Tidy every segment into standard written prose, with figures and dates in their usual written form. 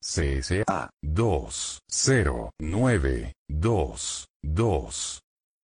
CSA 20922.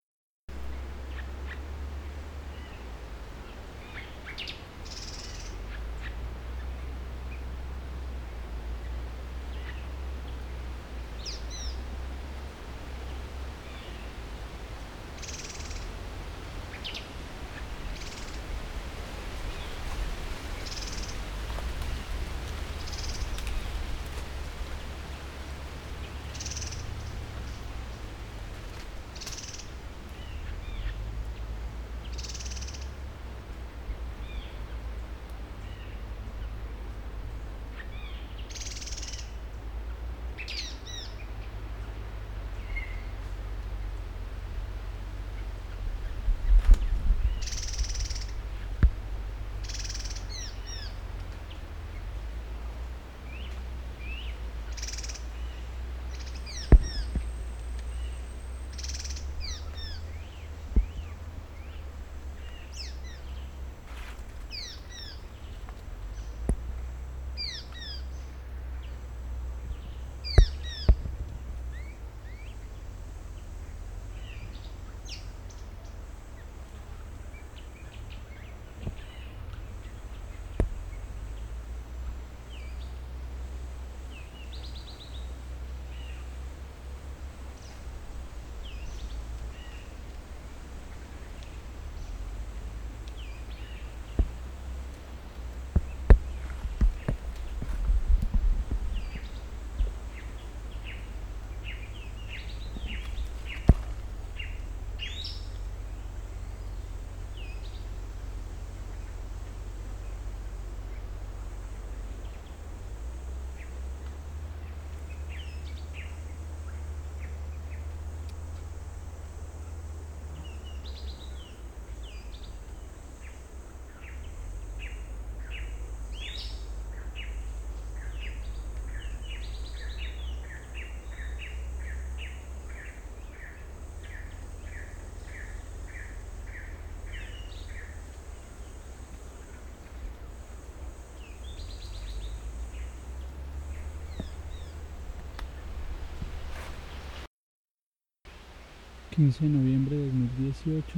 De noviembre de 2018,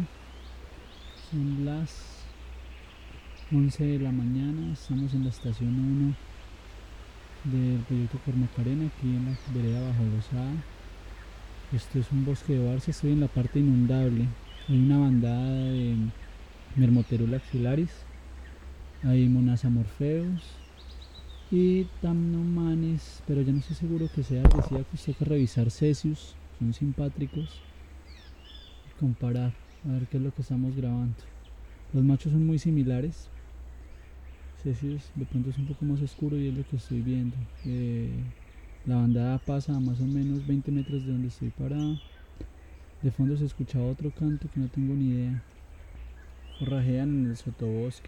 son las 11 de la mañana, estamos en la estación 1 del proyecto Cormacarena, aquí en la vereda Bajo Lozada. Esto es un bosque de Barcia, estoy en la parte inundable, hay una bandada de Mermoterula axilaris, hay Monasa morpheus y Tamnomanes, pero ya no estoy seguro que sea Ardesiacus, tengo que revisar cesius, son simpátricos. Comparar, a ver qué es lo que estamos grabando. Los machos son muy similares. Cesius de pronto es un poco más oscuro y es lo que estoy viendo. La bandada pasa a más o menos 20 metros de donde estoy parado. De fondo se escuchaba otro canto que no tengo ni idea. Forrajean en el sotobosque,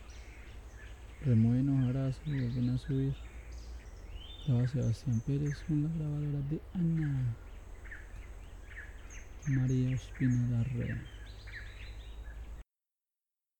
remueven hojaras y vuelven a subir. Graba Sebastián Pérez con la grabadora de Ana María Ospina Larrea.